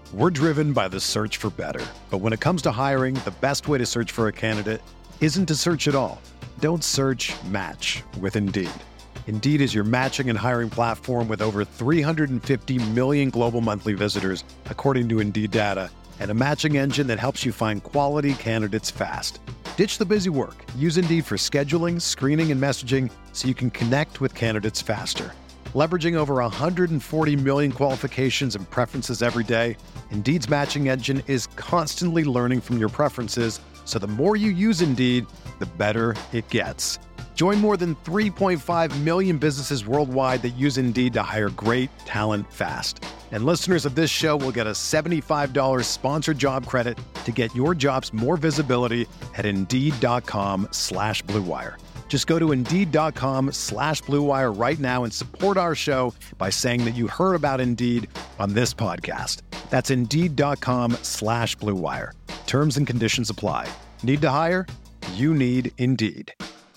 We're driven by the search for better. But when it comes to hiring, the best way to search for a candidate isn't to search at all. Don't search, match with Indeed. Indeed is your matching and hiring platform with over 350 million global monthly visitors, according to Indeed data, and a matching engine that helps you find quality candidates fast. Ditch the busy work. Use Indeed for scheduling, screening, and messaging so you can connect with candidates faster. Leveraging over 140 million qualifications and preferences every day, Indeed's matching engine is constantly learning from your preferences, so the more you use Indeed, the better it gets. Join more than 3.5 million businesses worldwide that use Indeed to hire great talent fast. And listeners of this show will get a $75 sponsored job credit to get your jobs more visibility at Indeed.com/Blue Wire. Just go to Indeed.com/Blue Wire right now and support our show by saying that you heard about Indeed on this podcast. That's Indeed.com/Blue Wire. Terms and conditions apply. Need to hire? You need Indeed.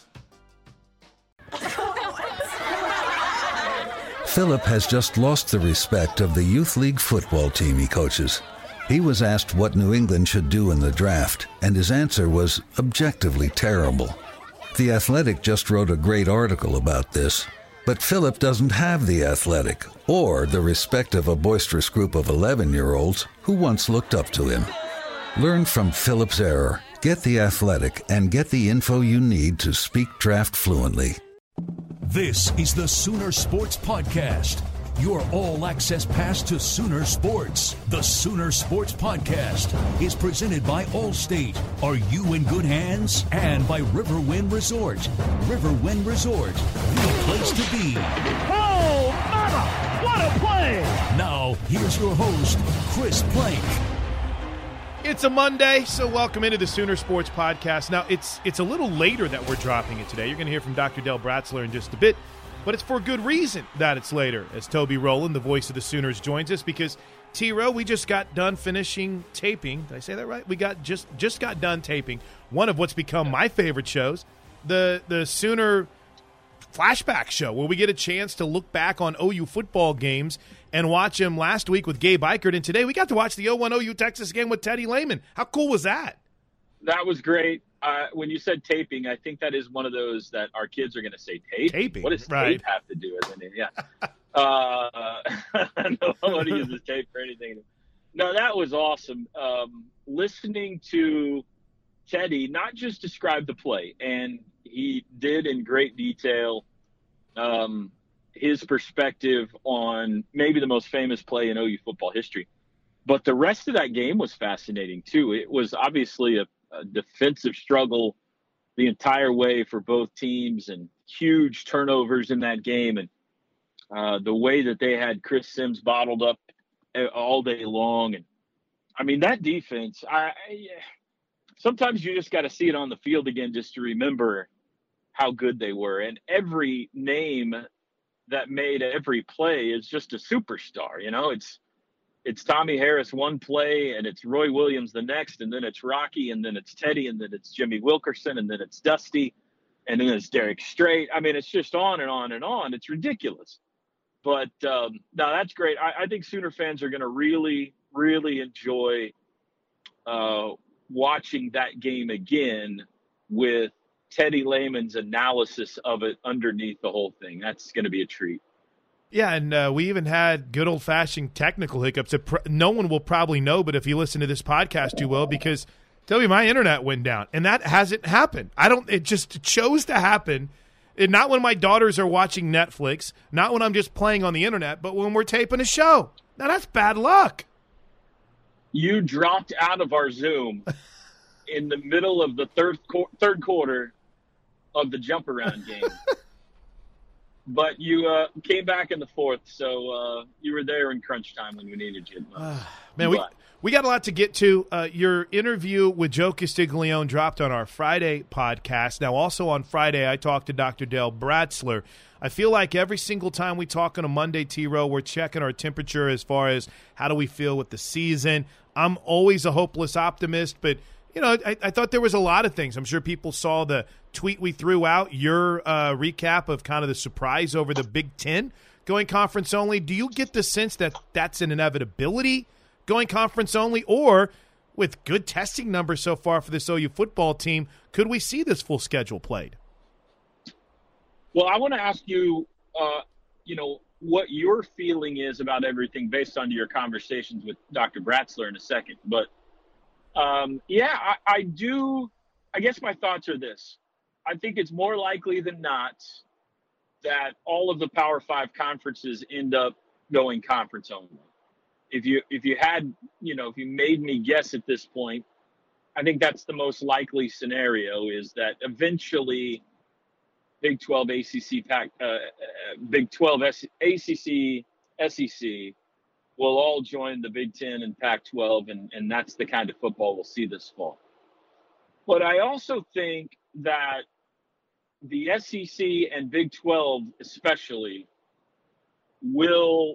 Philip has just lost the respect of the youth league football team he coaches. He was asked what New England should do in the draft, and his answer was objectively terrible. The Athletic just wrote a great article about this, but Philip doesn't have the Athletic or the respect of a boisterous group of 11-year-olds who once looked up to him. Learn from Philip's error, get the Athletic, and get the info you need to speak draft fluently. This is the Sooner Sports Podcast, your all-access pass to Sooner Sports. The Sooner Sports Podcast is presented by Allstate. Are you in good hands? And by Riverwind Resort. Riverwind Resort, the place to be. Oh, mama! What a play! Now, here's your host, Chris Plank. It's a Monday, so welcome into the Sooner Sports Podcast. Now, it's a little later that we're dropping it today. You're going to hear from Dr. Dale Bratzler in just a bit, but it's for good reason that it's later, as Toby Rowland, the voice of the Sooners, joins us, because, T-Row, we just got done finishing taping. Did I say that right? We just got done taping one of what's become my favorite shows, the Sooner Flashback Show, where we get a chance to look back on OU football games and watch him last week with Gabe Eichert, and today we got to watch the 0-1 OU Texas game with Teddy Lehman. How cool was that? That was greght. When you said taping, I think that is one of those that our kids are going to say taping. What does tape have to do with it? Yeah. Nobody uses tape for anything. No, that was awesome. Listening to Teddy not just describe the play, and he did in great detail, his perspective on maybe the most famous play in OU football history. But the rest of that game was fascinating, too. It was obviously a defensive struggle the entire way for both teams, and huge turnovers in that game. And the way that they had Chris Sims bottled up all day long. And, I mean, that defense, sometimes you just got to see it on the field again just to remember how good they were. And every name that made every play is just a superstar. You know, it's Tommy Harris one play, and it's Roy Williams the next, and then it's Rocky, and then it's Teddy, and then it's Jimmy Wilkerson, and then it's Dusty, and then it's Derek Strait. I mean, it's just on and on and on. It's ridiculous. But no, that's great. I think Sooner fans are going to really, really enjoy watching that game again with Teddy Lehman's analysis of it underneath the whole thing. That's going to be a treat. Yeah, and we even had good old-fashioned technical hiccups that no one will probably know, but if you listen to this podcast, you will, because, tell me, my internet went down, and that hasn't happened. It just chose to happen, and not when my daughters are watching Netflix, not when I'm just playing on the internet, but when we're taping a show. Now, that's bad luck. You dropped out of our Zoom in the middle of the third quarter of the jump around game. But you came back in the fourth, so you were there in crunch time when we needed you. Man, we got a lot to get to. Your interview with Joe Castiglione dropped on our Friday podcast. Now, also on Friday, I talked to Dr. Dale Bratzler. I feel like every single time we talk on a Monday, T-Row, we're checking our temperature as far as how do we feel with the season. I'm always a hopeless optimist, but you know, I thought there was a lot of things. I'm sure people saw the tweet we threw out, your recap of kind of the surprise over the Big Ten going conference only. Do you get the sense that that's an inevitability going conference only, or with good testing numbers so far for this OU football team, could we see this full schedule played? Well, I want to ask you, what your feeling is about everything based on your conversations with Dr. Bratzler in a second. But, I do. I guess my thoughts are this. I think it's more likely than not that all of the Power 5 conferences end up going conference only. If you made me guess at this point, I think that's the most likely scenario, is that eventually Big 12, ACC, Big 12, ACC, SEC will all join the Big 10 and Pac-12, and that's the kind of football we'll see this fall. But I also think that the SEC and Big 12 especially will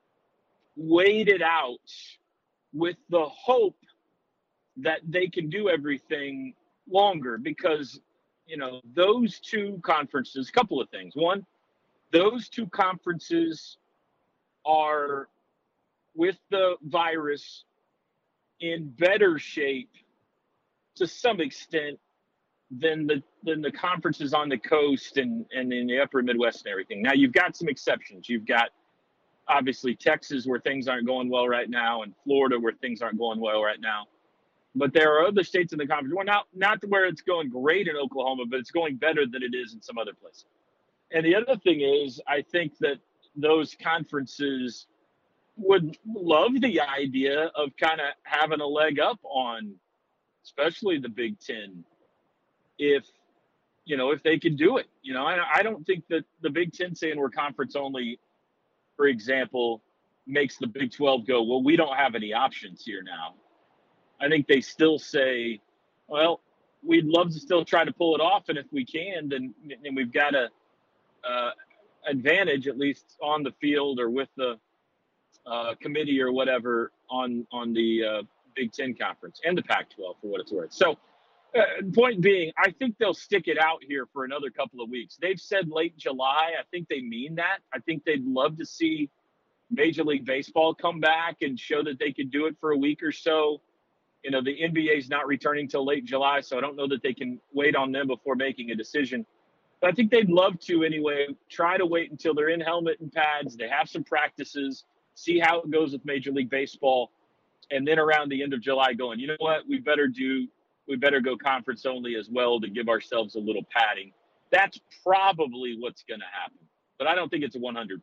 wait it out with the hope that they can do everything longer, because those two conferences, couple of things. One, those two conferences are, with the virus, in better shape to some extent than the conferences on the coast and in the upper Midwest and everything. Now, you've got some exceptions. You've got, obviously, Texas, where things aren't going well right now, and Florida, where things aren't going well right now. But there are other states in the conference. Well, not where it's going great in Oklahoma, but it's going better than it is in some other places. And the other thing is, I think that those conferences would love the idea of kind of having a leg up on, especially the Big Ten, if they could do it. I don't think that the Big Ten saying we're conference only, for example, makes the Big 12 go, well, we don't have any options here now. I think they still say, well, we'd love to still try to pull it off, and if we can, then we've got a advantage, at least on the field or with the committee or whatever on the Big Ten conference and the Pac-12, for what it's worth. So, point being, I think they'll stick it out here for another couple of weeks. They've said late July. I think they mean that. I think they'd love to see Major League Baseball come back and show that they could do it for a week or so. The NBA is not returning till late July, so I don't know that they can wait on them before making a decision. But I think they'd love to anyway, try to wait until they're in helmet and pads, they have some practices, see how it goes with Major League Baseball, and then around the end of July going, you know what, we better go conference only as well to give ourselves a little padding. That's probably what's going to happen. But I don't think it's 100%.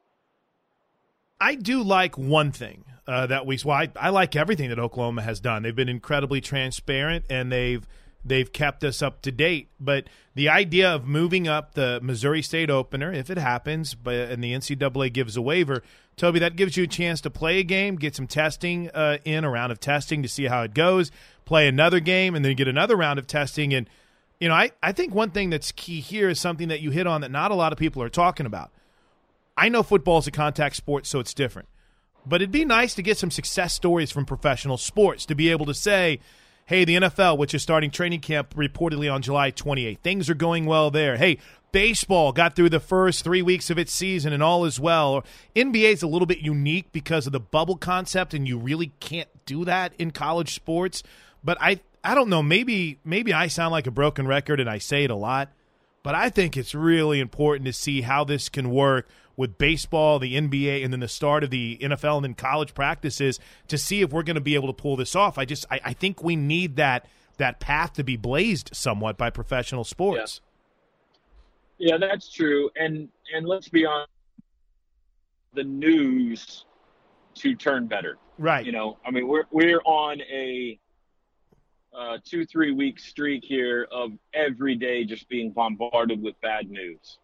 I do like one thing I like everything that Oklahoma has done. They've been incredibly transparent, and they've kept us up to date. But the idea of moving up the Missouri State opener, if it happens, and the NCAA gives a waiver, Toby, that gives you a chance to play a game, get some testing a round of testing to see how it goes, play another game, and then get another round of testing. And, I think one thing that's key here is something that you hit on that not a lot of people are talking about. I know football is a contact sport, so it's different. But it'd be nice to get some success stories from professional sports, to be able to say, hey, the NFL, which is starting training camp reportedly on July 28th, things are going well there. Hey, baseball got through the first 3 weeks of its season and all is well. Or NBA is a little bit unique because of the bubble concept, and you really can't do that in college sports. But I don't know, maybe I sound like a broken record and I say it a lot, but I think it's really important to see how this can work with baseball, the NBA, and then the start of the NFL and then college practices to see if we're going to be able to pull this off. I think we need that path to be blazed somewhat by professional sports. Yeah, that's true. And let's be honest, the news to turn better. Right. We're on a 2-3 week streak here of every day just being bombarded with bad news.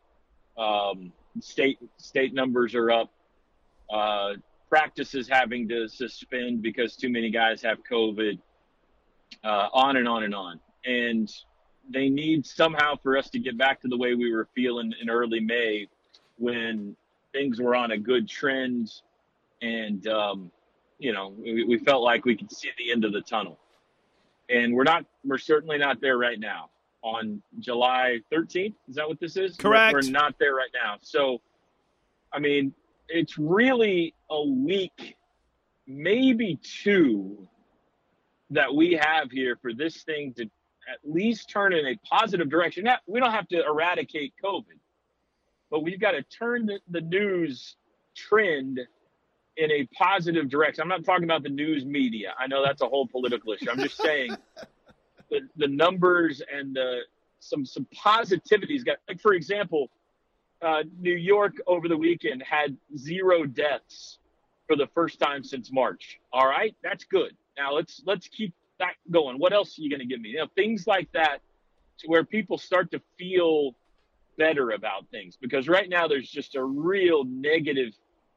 State numbers are up. Practices having to suspend because too many guys have COVID. On and on and on. And they need somehow for us to get back to the way we were feeling in early May, when things were on a good trend, and we felt like we could see the end of the tunnel. And we're certainly not there right now. On July 13th, is that what this is? Correct. We're not there right now. So, it's really a week maybe 2 that we have here for this thing to at least turn in a positive direction. Now, we don't have to eradicate COVID, but we've got to turn the news trend in a positive direction. I'm not talking about the news media. I know that's a whole political issue. I'm just saying the numbers and some positivity's got, like, for example, New York over the weekend had 0 deaths for the first time since March. All right, that's good. Now let's keep that going. What else are you going to give me? Things like that, to where people start to feel better about things. Because right now there's just a real negative,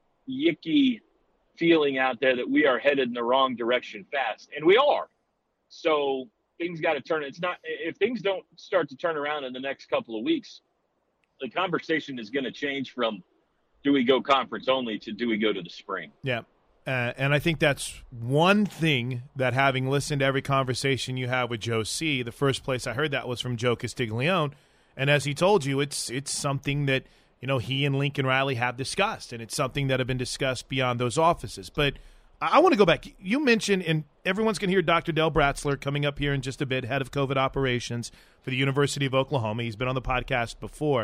yicky feeling out there that we are headed in the wrong direction fast, and we are. So things got to turn. If things don't start to turn around in the next couple of weeks, the conversation is going to change from do we go conference only to do we go to the spring. Yeah. And I think that's one thing that, having listened to every conversation you have with Joe C., the first place I heard that was from Joe Castiglione. And as he told you, it's something that, he and Lincoln Riley have discussed, and it's something that have been discussed beyond those offices. But I want to go back. You mentioned, and everyone's going to hear Dr. Del Bratzler coming up here in just a bit, head of COVID operations for the University of Oklahoma. He's been on the podcast before.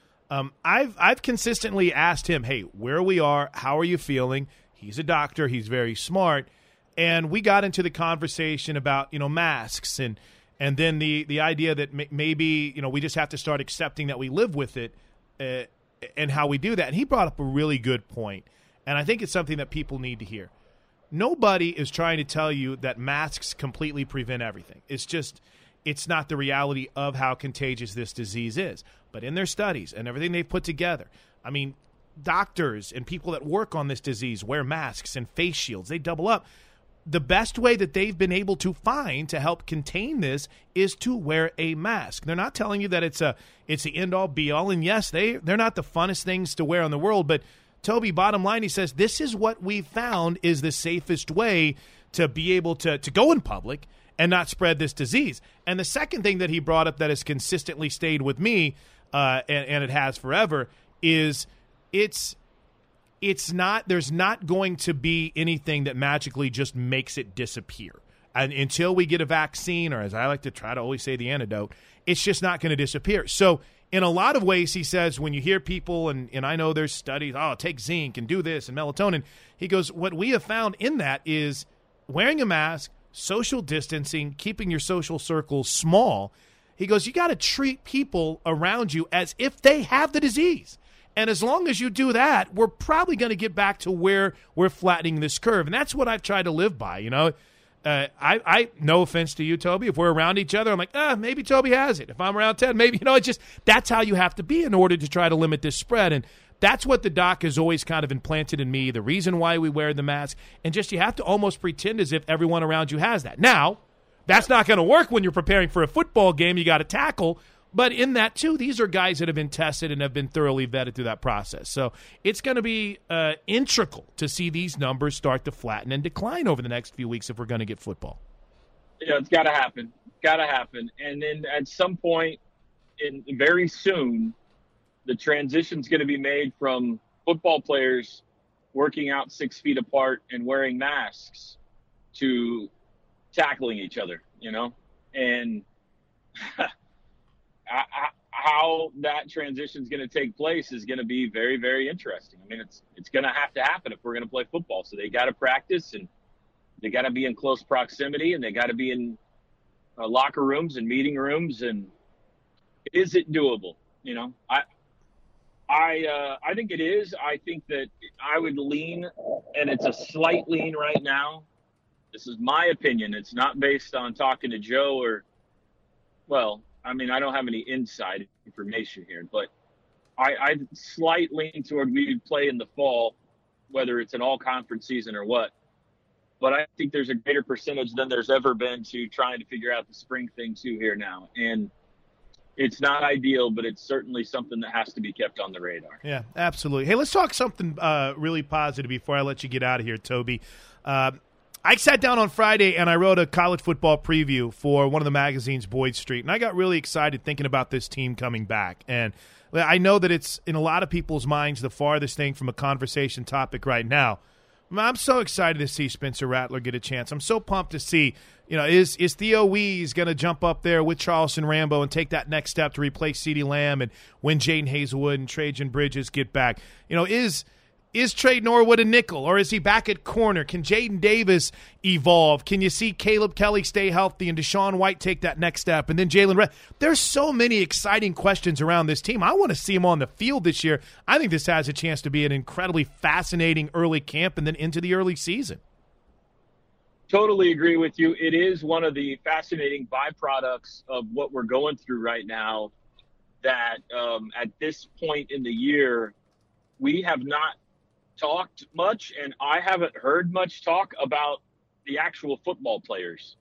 I've consistently asked him, hey, where we are, how are you feeling? He's a doctor. He's very smart. And we got into the conversation about, masks and then the idea that maybe, we just have to start accepting that we live with it and how we do that. And he brought up a really good point. And I think it's something that people need to hear. Nobody is trying to tell you that masks completely prevent everything. It's not the reality of how contagious this disease is. But in their studies and everything they've put together, doctors and people that work on this disease wear masks and face shields. They double up. The best way that they've been able to find to help contain this is to wear a mask. They're not telling you that it's the end-all, be-all. And, yes, they're not the funnest things to wear in the world. But, Toby, bottom line, he says, this is what we found is the safest way to be able to go in public and not spread this disease. And the second thing that he brought up that has consistently stayed with me, and it has forever, is there's not going to be anything that magically just makes it disappear. And until we get a vaccine, or as I like to try to always say, the antidote, it's just not going to disappear. So in a lot of ways, he says, when you hear people, and I know there's studies, take zinc and do this and melatonin, he goes, what we have found in that is wearing a mask, social distancing, keeping your social circles small. He goes, you got to treat people around you as if they have the disease. And as long as you do that, we're probably going to get back to where we're flattening this curve. And that's what I've tried to live by, I no offense to you, Toby, if we're around each other, I'm like, maybe Toby has it. If I'm around Ted, maybe, that's how you have to be in order to try to limit this spread. And that's what the doc has always kind of implanted in me, the reason why we wear the mask. And just you have to almost pretend as if everyone around you has that. Now, that's not going to work when you're preparing for a football game you got to tackle. But in that, too, these are guys that have been tested and have been thoroughly vetted through that process. So it's going to be integral to see these numbers start to flatten and decline over the next few weeks if we're going to get football. Yeah, it's got to happen. Got to happen. And then at some point, very soon, the transition's going to be made from football players working out 6 feet apart and wearing masks to tackling each other, And how that transition is going to take place is going to be very, very interesting. It's going to have to happen if we're going to play football. So they got to practice, and they got to be in close proximity, and they got to be in locker rooms and meeting rooms. And is it doable? I think it is. I think that I would lean, and it's a slight lean right now. This is my opinion. It's not based on talking to Joe I don't have any inside information here, but I slight lean toward we would play in the fall, whether it's an all-conference season or what. But I think there's a greater percentage than there's ever been to trying to figure out the spring thing too here now. And it's not ideal, but it's certainly something that has to be kept on the radar. Yeah, absolutely. Hey, let's talk something really positive before I let you get out of here, Toby. I sat down on Friday and I wrote a college football preview for one of the magazines, Boyd Street, and I got really excited thinking about this team coming back. And I know that it's, in a lot of people's minds, the farthest thing from a conversation topic right now. I'm so excited to see Spencer Rattler get a chance. I'm so pumped to see, is Theo Wees going to jump up there with Charleston Rambo and take that next step to replace CeeDee Lamb, and when Jaden Hazelwood and Trajan Bridges get back? Is Trey Norwood a nickel, or is he back at corner? Can Jaden Davis evolve? Can you see Caleb Kelly stay healthy and Deshaun White take that next step? And then Jalen Red. There's so many exciting questions around this team. I want to see him on the field this year. I think this has a chance to be an incredibly fascinating early camp and then into the early season. Totally agree with you. It is one of the fascinating byproducts of what we're going through right now, that at this point in the year, we have not talked much, and I haven't heard much talk about the actual football players,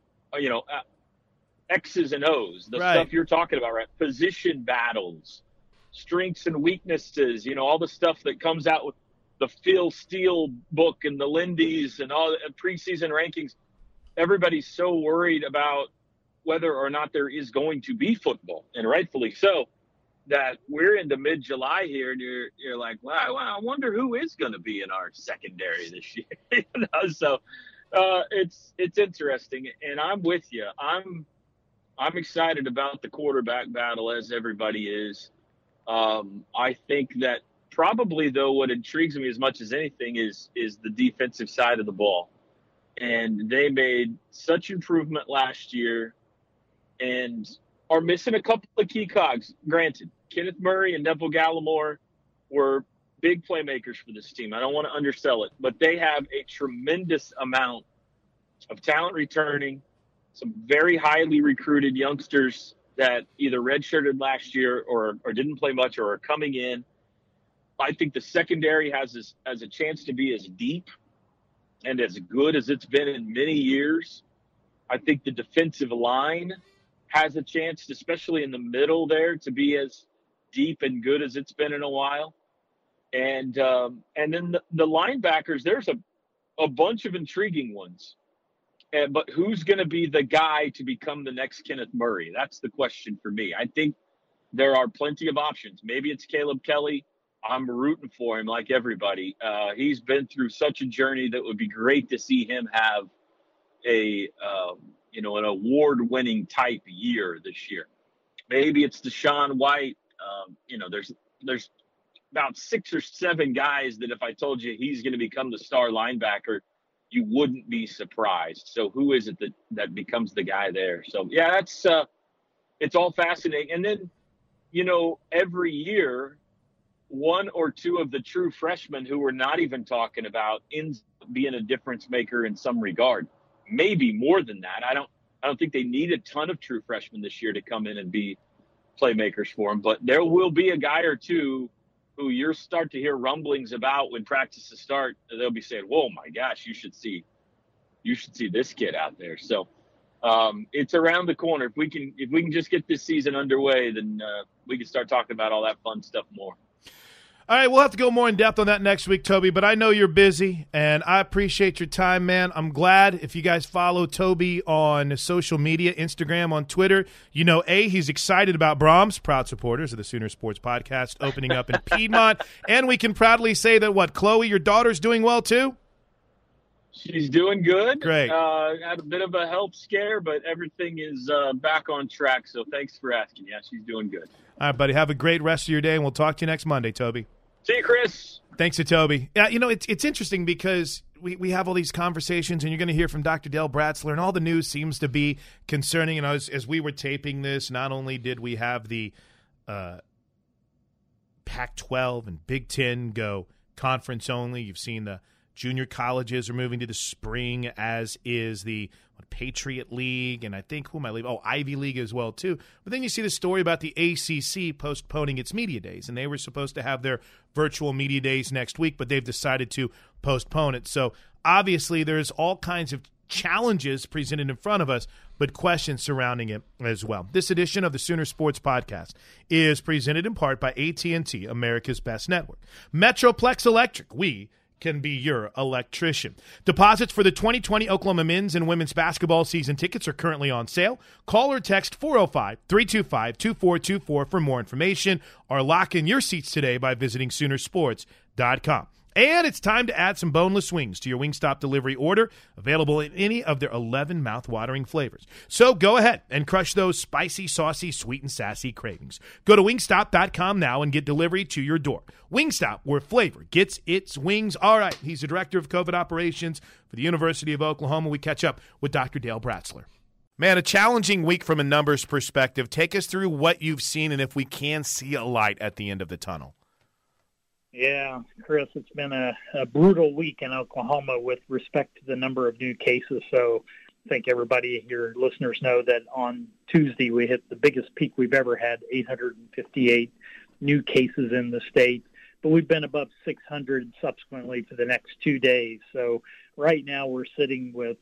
X's and O's, the stuff you're talking about, right? Position battles, strengths and weaknesses, all the stuff that comes out with the Phil Steele book and the Lindy's and all the preseason rankings. Everybody's so worried about whether or not there is going to be football, and rightfully so, that we're into mid-July here, and you're like, wow, I wonder who is going to be in our secondary this year. So it's interesting, and I'm with you. I'm excited about the quarterback battle, as everybody is. I think that probably, though, what intrigues me as much as anything is the defensive side of the ball, and they made such improvement last year, and are missing a couple of key cogs. Granted, Kenneth Murray and Neville Gallimore were big playmakers for this team. I don't want to undersell it, but they have a tremendous amount of talent returning, some very highly recruited youngsters that either redshirted last year or didn't play much or are coming in. I think the secondary has a chance to be as deep and as good as it's been in many years. I think the defensive line has a chance, especially in the middle there, to be as deep and good as it's been in a while. And then the linebackers, there's a bunch of intriguing ones. But who's going to be the guy to become the next Kenneth Murray? That's the question for me. I think there are plenty of options. Maybe it's Caleb Kelly. I'm rooting for him like everybody. He's been through such a journey that would be great to see him have an award-winning type year this year. Maybe it's Deshaun White. There's about 6 or 7 guys that if I told you he's going to become the star linebacker, you wouldn't be surprised. So who is it that becomes the guy there? So, yeah, that's it's all fascinating. And then, every year, 1 or 2 of the true freshmen who we're not even talking about ends up being a difference maker in some regard. Maybe more than that. I don't think they need a ton of true freshmen this year to come in and be playmakers for them, but there will be a guy or two who you start to hear rumblings about when practices start. They'll be saying, "Whoa, my gosh, you should see this kid out there." So it's around the corner. If we can just get this season underway, then we can start talking about all that fun stuff more. All right, we'll have to go more in depth on that next week, Toby, but I know you're busy, and I appreciate your time, man. I'm glad if you guys follow Toby on social media, Instagram, on Twitter. He's excited about Brahms, proud supporters of the Sooner Sports Podcast, opening up in Piedmont, and we can proudly say that, Chloe, your daughter's doing well, too? She's doing good. Great. Had a bit of a health scare, but everything is back on track, so thanks for asking. Yeah, she's doing good. All right, buddy. Have a great rest of your day, and we'll talk to you next Monday, Toby. See you, Chris. Thanks to Toby. Yeah, it's interesting because we have all these conversations, and you're going to hear from Dr. Dale Bratzler, and all the news seems to be concerning. As we were taping this, not only did we have the Pac-12 and Big Ten go conference only, you've seen the junior colleges are moving to the spring, as is the Patriot League, and I think who am I leaving? Oh, Ivy League as well, too. But then you see the story about the ACC postponing its media days, and they were supposed to have their virtual media days next week, but they've decided to postpone it. So obviously there's all kinds of challenges presented in front of us, but questions surrounding it as well. This edition of the Sooner Sports Podcast is presented in part by AT&T, America's best network. Metroplex Electric, we can be your electrician. Deposits for the 2020 Oklahoma men's and women's basketball season tickets are currently on sale. Call or text 405-325-2424 for more information, or lock in your seats today by visiting Soonersports.com. And it's time to add some boneless wings to your Wingstop delivery order, available in any of their 11 mouth-watering flavors. So go ahead and crush those spicy, saucy, sweet, and sassy cravings. Go to wingstop.com now and get delivery to your door. Wingstop, where flavor gets its wings. All right, he's the director of COVID operations for the University of Oklahoma. We catch up with Dr. Dale Bratzler. Man, a challenging week from a numbers perspective. Take us through what you've seen and if we can see a light at the end of the tunnel. Yeah, Chris, it's been a brutal week in Oklahoma with respect to the number of new cases. So I think everybody, your listeners, know that on Tuesday we hit the biggest peak we've ever had, 858 new cases in the state. But we've been above 600 subsequently for the next 2 days. So right now we're sitting with,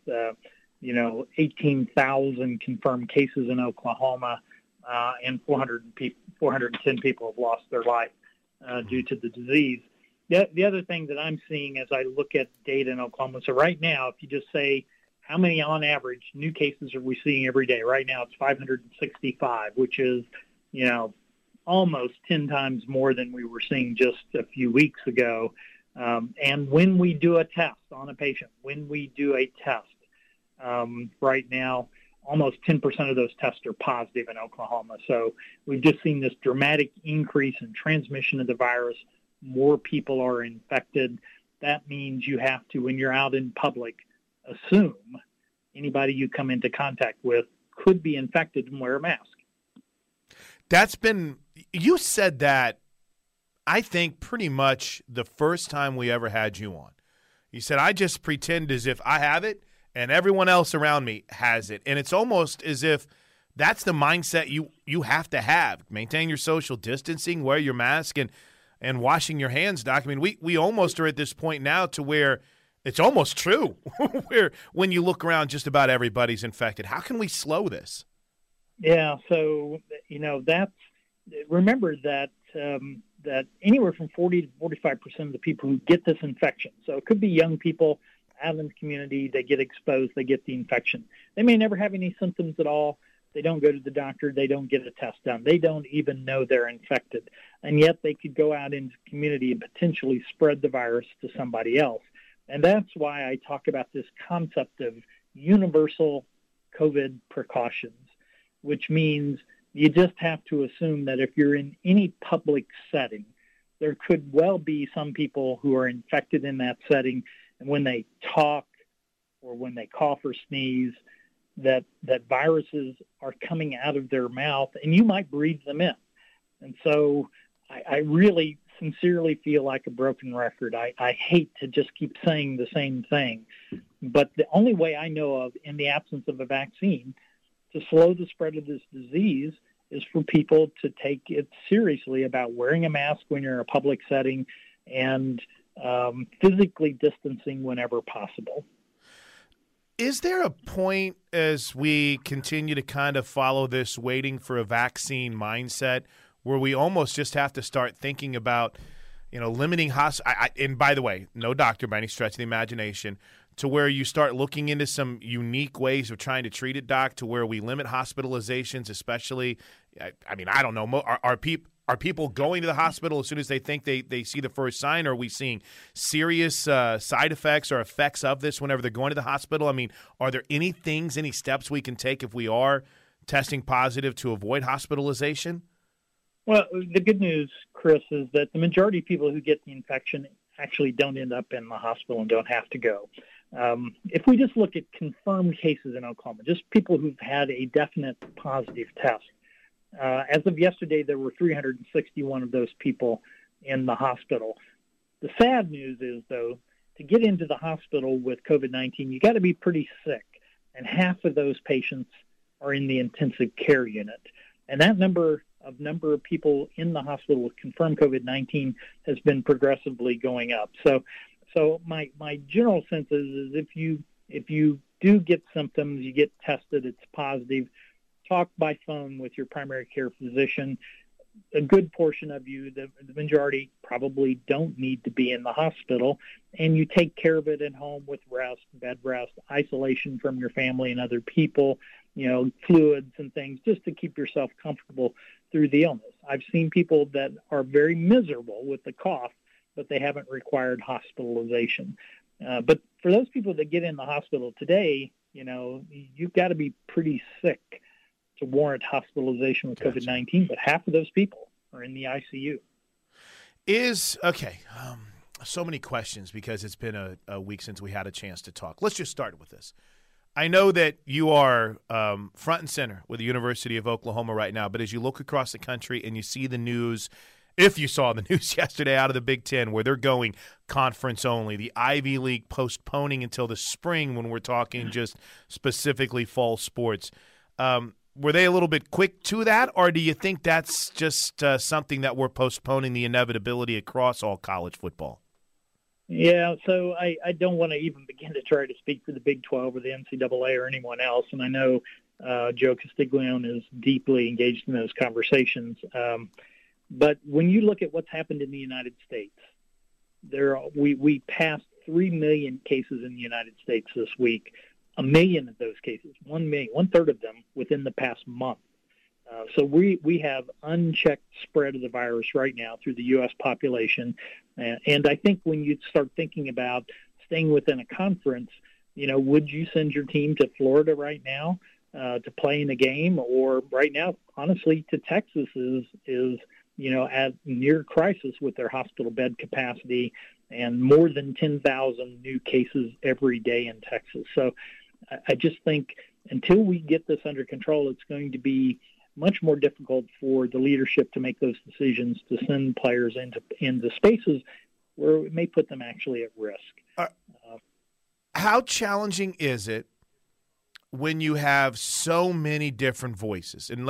18,000 confirmed cases in Oklahoma, and 410 people have lost their life due to the disease. The other thing that I'm seeing as I look at data in Oklahoma, so right now, if you just say how many on average new cases are we seeing every day? Right now it's 565, which is, almost 10 times more than we were seeing just a few weeks ago. And when we do a test on a patient, right now, almost 10% of those tests are positive in Oklahoma. So we've just seen this dramatic increase in transmission of the virus. More people are infected. That means you have to, when you're out in public, assume anybody you come into contact with could be infected and wear a mask. You said that, I think, pretty much the first time we ever had you on. You said, I just pretend as if I have it and everyone else around me has it. And it's almost as if that's the mindset you have to have. Maintain your social distancing, wear your mask, and washing your hands, Doc. I mean, we almost are at this point now to where it's almost true, where when you look around, just about everybody's infected. How can we slow this? Yeah, so, remember that that anywhere from 40 to 45% of the people who get this infection, so it could be young people out in the community, they get exposed, they get the infection. They may never have any symptoms at all. They don't go to the doctor. They don't get a test done. They don't even know they're infected. And yet they could go out into the community and potentially spread the virus to somebody else. And that's why I talk about this concept of universal COVID precautions, which means you just have to assume that if you're in any public setting, there could well be some people who are infected in that setting. And when they talk or when they cough or sneeze, that viruses are coming out of their mouth and you might breathe them in. And so I really sincerely feel like a broken record. I hate to just keep saying the same thing, but the only way I know of in the absence of a vaccine to slow the spread of this disease is for people to take it seriously about wearing a mask when you're in a public setting and physically distancing whenever possible. Is there a point as we continue to kind of follow this waiting for a vaccine mindset where we almost just have to start thinking about, limiting and by the way, no doctor by any stretch of the imagination, to where you start looking into some unique ways of trying to treat it, Doc, to where we limit hospitalizations, especially, I don't know, are people going to the hospital as soon as they think they see the first sign? Or are we seeing serious side effects or effects of this whenever they're going to the hospital? I mean, are there any steps we can take if we are testing positive to avoid hospitalization? Well, the good news, Chris, is that the majority of people who get the infection actually don't end up in the hospital and don't have to go. If we just look at confirmed cases in Oklahoma, just people who've had a definite positive test, as of yesterday, there were 361 of those people in the hospital. The sad news is, though, to get into the hospital with COVID-19, you got to be pretty sick, and half of those patients are in the intensive care unit. And that number of people in the hospital with confirmed COVID-19 has been progressively going up. So my general sense is if you do get symptoms, you get tested, it's positive, talk by phone with your primary care physician. A good portion of you, the majority, probably don't need to be in the hospital, and you take care of it at home with rest, bed rest, isolation from your family and other people, fluids and things, just to keep yourself comfortable through the illness. I've seen people that are very miserable with the cough but they haven't required hospitalization. But for those people that get in the hospital today, you've got to be pretty sick to warrant hospitalization with COVID-19, but half of those people are in the ICU. So many questions because it's been a week since we had a chance to talk. Let's just start with this. I know that you are front and center with the University of Oklahoma right now, but as you look across the country and you see the news, if you saw the news yesterday out of the Big Ten where they're going conference only, the Ivy League postponing until the spring when we're talking just specifically fall sports, were they a little bit quick to that, or do you think that's just something that we're postponing the inevitability across all college football? Yeah, so I don't want to even begin to try to speak for the Big 12 or the NCAA or anyone else, and I know Joe Castiglione is deeply engaged in those conversations. But when you look at what's happened in the United States, we passed 3 million cases in the United States this week. 1 million of those cases, 1 million, 1/3 of them within the past month. So we have unchecked spread of the virus right now through the U.S. population. And I think when you start thinking about staying within a conference, would you send your team to Florida right now to play in a game? Or right now, honestly, to Texas is at near crisis with their hospital bed capacity and more than 10,000 new cases every day in Texas. So I just think until we get this under control, it's going to be much more difficult for the leadership to make those decisions to send players into spaces where it may put them actually at risk. How challenging is it when you have so many different voices? And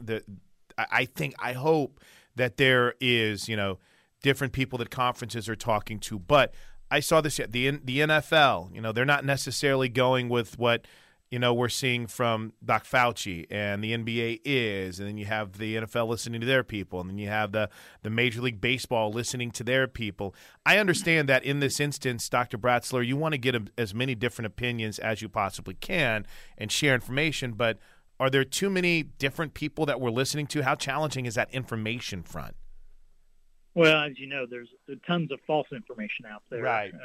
I hope that there is, different people that conferences are talking to. But I saw this yet. The NFL, they're not necessarily going with what we're seeing from Doc Fauci, and the NBA is, and then you have the NFL listening to their people, and then you have the Major League Baseball listening to their people. I understand that in this instance, Dr. Bratzler, you want to get as many different opinions as you possibly can and share information, but are there too many different people that we're listening to? How challenging is that information front? Well, as you know, there's tons of false information out there. Right.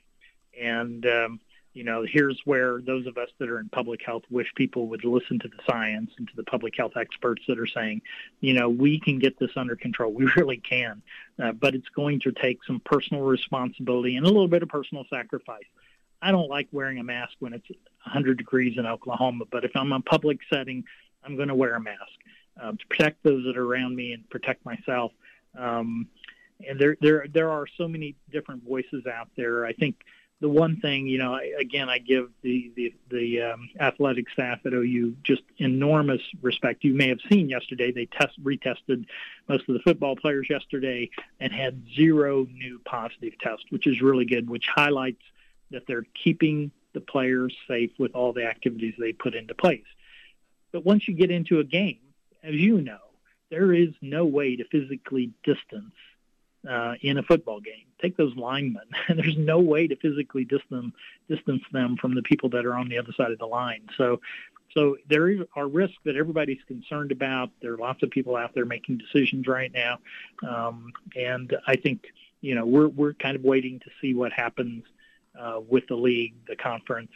Here's where those of us that are in public health wish people would listen to the science and to the public health experts that are saying, we can get this under control. We really can. But it's going to take some personal responsibility and a little bit of personal sacrifice. I don't like wearing a mask when it's 100 degrees in Oklahoma, but if I'm in a public setting, I'm going to wear a mask to protect those that are around me and protect myself. And there are so many different voices out there. I think the one thing, I give the athletic staff at OU just enormous respect. You may have seen yesterday they retested most of the football players yesterday and had 0 new positive tests, which is really good, which highlights that they're keeping the players safe with all the activities they put into place. But once you get into a game, as you know, there is no way to physically distance in a football game. Take those linemen, and there's no way to physically distance them from the people that are on the other side of the line. So there are risks that everybody's concerned about. There are lots of people out there making decisions right now, and I think we're kind of waiting to see what happens with the league, the conference,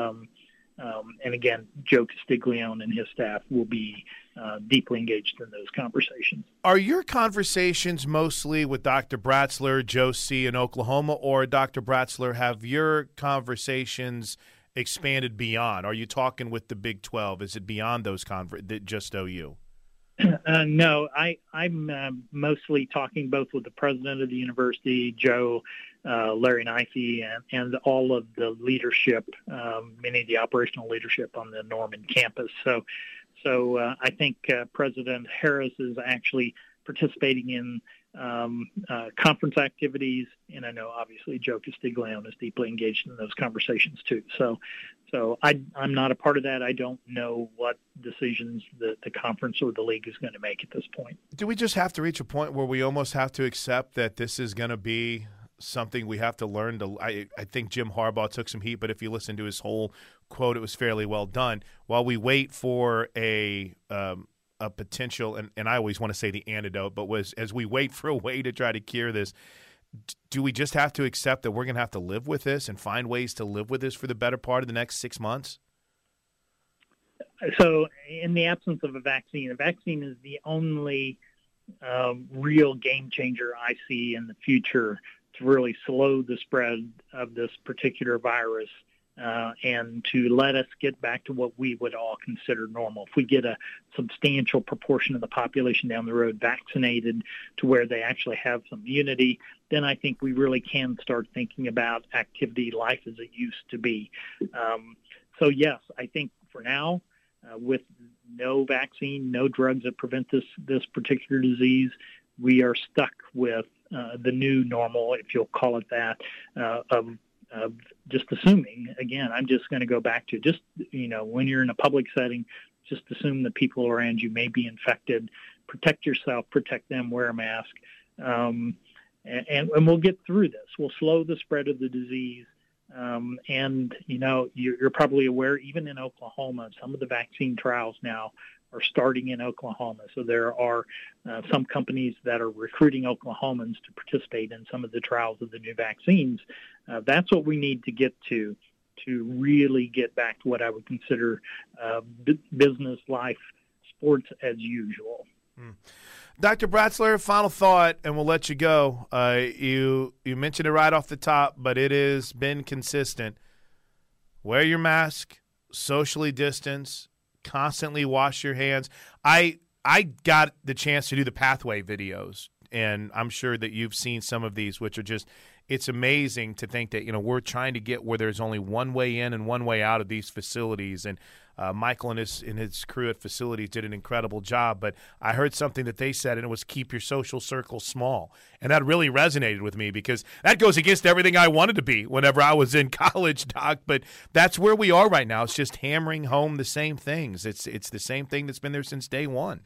and again, Joe Castiglione and his staff will be deeply engaged in those conversations. Are your conversations mostly with Dr. Bratzler, Joe C. in Oklahoma, or Dr. Bratzler, have your conversations expanded beyond? Are you talking with the Big 12? Is it beyond those just OU? No, I'm mostly talking both with the president of the university, Joe, Larry Kneife, and all of the leadership, many of the operational leadership on the Norman campus. So I think President Harris is actually participating in conference activities, and I know obviously Joe Castiglione is deeply engaged in those conversations too. So I'm not a part of that. I don't know what decisions the conference or the league is going to make at this point. Do we just have to reach a point where we almost have to accept that this is going to be something we have to learn to? I think Jim Harbaugh took some heat, but if you listen to his whole quote, it was fairly well done. While we wait for a potential, and I always want to say the antidote, but as we wait for a way to try to cure this, do we just have to accept that we're going to have to live with this and find ways to live with this for the better part of the next 6 months? So in the absence of a vaccine is the only real game changer I see in the future to really slow the spread of this particular virus and to let us get back to what we would all consider normal. If we get a substantial proportion of the population down the road vaccinated to where they actually have some immunity, then I think we really can start thinking about activity, life as it used to be. So yes, I think for now, with no vaccine, no drugs that prevent this particular disease, we are stuck with the new normal, if you'll call it that, of just assuming, again, I'm just going to go back to just, when you're in a public setting, just assume that people around you may be infected. Protect yourself, protect them, wear a mask. And we'll get through this. We'll slow the spread of the disease. And, you're probably aware, even in Oklahoma, some of the vaccine trials now are starting in Oklahoma. So there are some companies that are recruiting Oklahomans to participate in some of the trials of the new vaccines. That's what we need to get to really get back to what I would consider business life, sports as usual. Dr. Bratzler, final thought, and we'll let you go. You mentioned it right off the top, but it has been consistent. Wear your mask, socially distance, constantly wash your hands. I got the chance to do the Pathway videos, and I'm sure that you've seen some of these, which are just – it's amazing to think that, we're trying to get where there's only one way in and one way out of these facilities. And Michael and his crew at facilities did an incredible job. But I heard something that they said, and it was keep your social circle small. And that really resonated with me because that goes against everything I wanted to be whenever I was in college, Doc. But that's where we are right now. It's just hammering home the same things. It's the same thing that's been there since day one.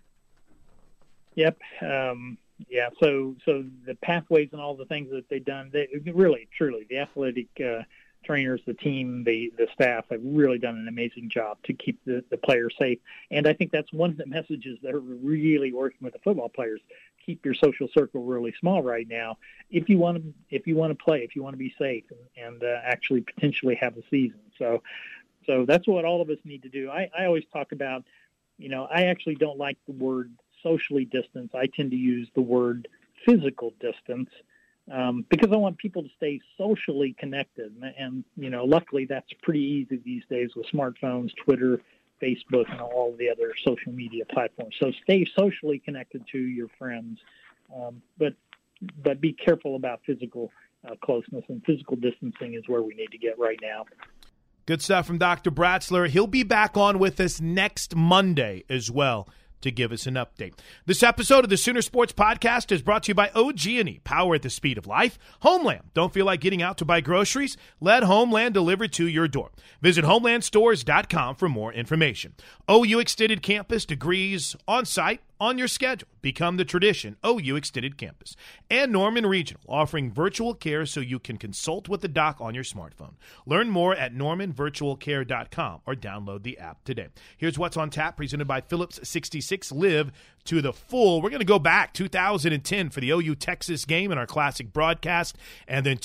Yep. Yeah, so the pathways and all the things that they've done, they really, truly, the athletic trainers, the team, the staff have really done an amazing job to keep the players safe. And I think that's one of the messages that are really working with the football players. Keep your social circle really small right now if you want to play, if you want to be safe and actually potentially have a season. So that's what all of us need to do. I always talk about, I actually don't like the word socially distance. I tend to use the word physical distance because I want people to stay socially connected. And luckily that's pretty easy these days with smartphones, Twitter, Facebook, and all the other social media platforms. So stay socially connected to your friends, but be careful about physical closeness, and physical distancing is where we need to get right now. Good stuff from Dr. Bratzler. He'll be back on with us next Monday as well to give us an update. This episode of the Sooner Sports Podcast is brought to you by OG&E, power at the speed of life. Homeland, don't feel like getting out to buy groceries? Let Homeland deliver to your door. Visit homelandstores.com for more information. OU Extended Campus, degrees on site, on your schedule. Become the tradition, OU Extended Campus. And Norman Regional, offering virtual care so you can consult with the doc on your smartphone. Learn more at normanvirtualcare.com or download the app today. Here's what's on tap, presented by Phillips 66. Live to the full. We're going to go back 2010 for the OU Texas game in our classic broadcast, and then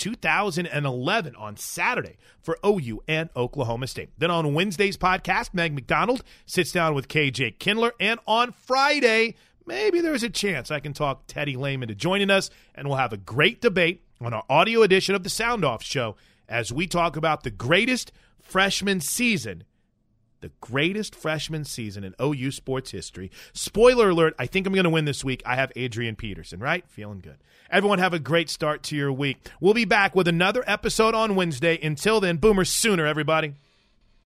2011 on Saturday for OU and Oklahoma State. Then on Wednesday's podcast, Meg McDonald sits down with KJ Kindler, and on Friday, maybe there's a chance I can talk Teddy Lehman into joining us, and we'll have a great debate on our audio edition of the Sound Off Show as we talk about the greatest freshman season in OU sports history. Spoiler alert, I think I'm going to win this week. I have Adrian Peterson, right? Feeling good. Everyone have a great start to your week. We'll be back with another episode on Wednesday. Until then, Boomer Sooner, everybody.